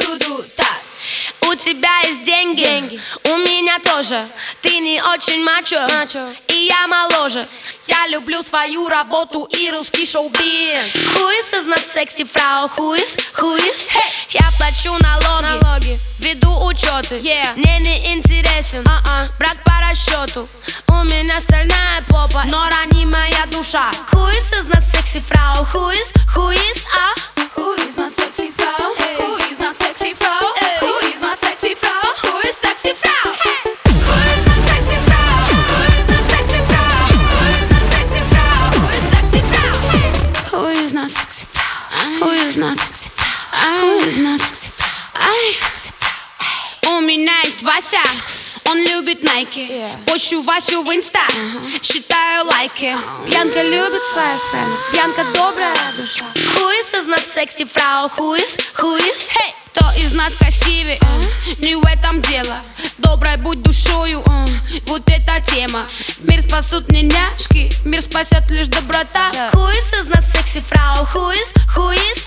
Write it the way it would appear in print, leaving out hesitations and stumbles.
буду так. У тебя есть деньги, у меня тоже. Ты не очень мачо, и я моложе. Я люблю свою работу и русский шоу-биз. Who is not sexy frau? Who is? Hey. Я плачу налоги, веду учеты. Мне не интересен брак по расчету. У меня стальная попа, но ранимая душа. Who is not sexy frau? Who is? Who is not sexy frau? Who is not sexy frau? Who is not sexy frau? Who is sexy frau? Who is not sexy frau? Who is not sexy frau? Who is not sexy frau? Who is not sexy frau? Who is not sexy frau? Who is not sexy frau? У меня есть Вася, он любит Найки. Пощу Васю в инста, считаю лайки. Бьянка любит своих френдов, Бьянка добрая душа. Who is not sexy frau? Who is? Hey. Кто из нас красивее? Не в этом дело. Доброй будь душою, вот эта тема. Мир спасут не няшки, мир спасет лишь доброта. Who is not sexy frau? Who is?